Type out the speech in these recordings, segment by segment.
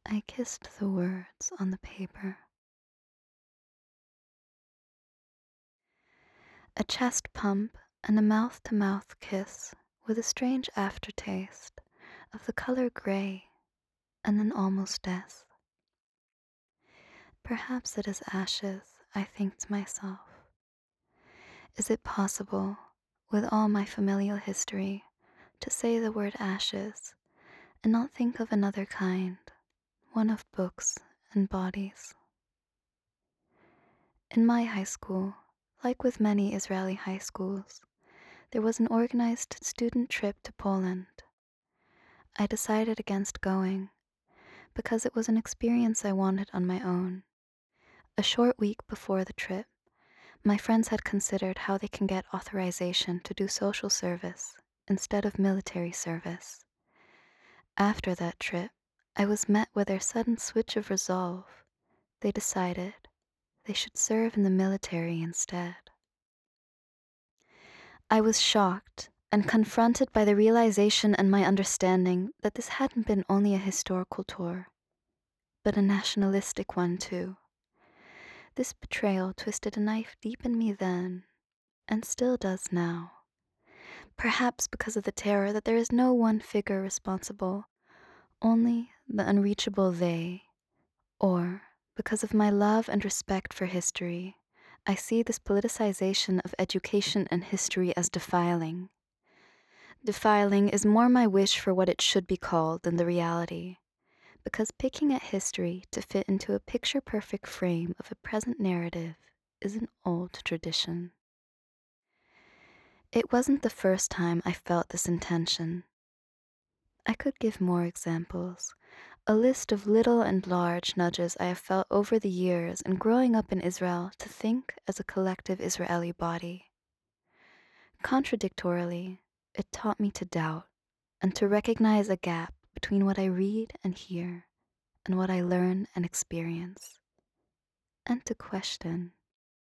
I kissed the words on the paper. A chest pump and a mouth-to-mouth kiss with a strange aftertaste of the color gray and an almost death. Perhaps it is ashes, I think to myself. Is it possible, with all my familial history, to say the word ashes and not think of another kind, one of books and bodies? In my high school, like with many Israeli high schools, there was an organized student trip to Poland. I decided against going because it was an experience I wanted on my own. A short week before the trip, my friends had considered how they can get authorization to do social service instead of military service. After that trip, I was met with their sudden switch of resolve. They decided they should serve in the military instead. I was shocked and confronted by the realization and my understanding that this hadn't been only a historical tour, but a nationalistic one too. This betrayal twisted a knife deep in me then, and still does now. Perhaps because of the terror that there is no one figure responsible, only the unreachable they, or because of my love and respect for history, I see this politicization of education and history as defiling. Defiling is more my wish for what it should be called than the reality, because picking at history to fit into a picture-perfect frame of a present narrative is an old tradition. It wasn't the first time I felt this intention. I could give more examples, a list of little and large nudges I have felt over the years and growing up in Israel to think as a collective Israeli body. Contradictorily, it taught me to doubt and to recognize a gap between what I read and hear and what I learn and experience, and to question.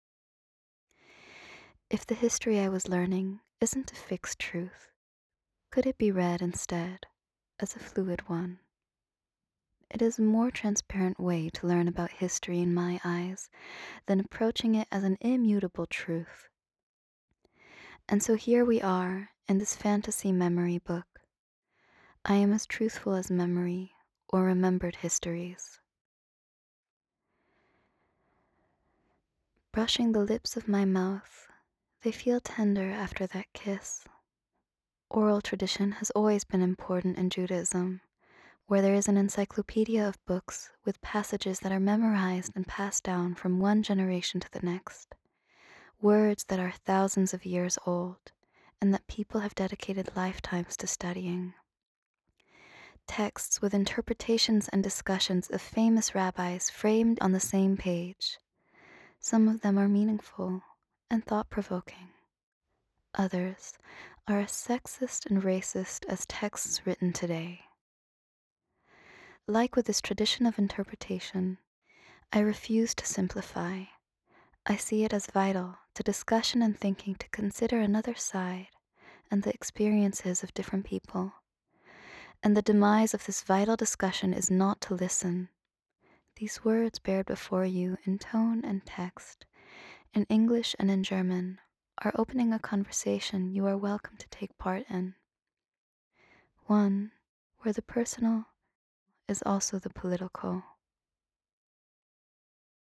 If the history I was learning isn't a fixed truth, could it be read instead as a fluid one? It is a more transparent way to learn about history in my eyes than approaching it as an immutable truth. And so here we are in this fantasy memory book. I am as truthful as memory or remembered histories. Brushing the lips of my mouth, they feel tender after that kiss. Oral tradition has always been important in Judaism, where there is an encyclopedia of books with passages that are memorized and passed down from one generation to the next, words that are thousands of years old and that people have dedicated lifetimes to studying. Texts with interpretations and discussions of famous rabbis framed on the same page. Some of them are meaningful and thought-provoking. Others are as sexist and racist as texts written today. Like with this tradition of interpretation, I refuse to simplify. I see it as vital to discussion and thinking to consider another side and the experiences of different people. And the demise of this vital discussion is not to listen. These words bared before you in tone and text, in English and in German, are opening a conversation you are welcome to take part in. One where the personal is also the political.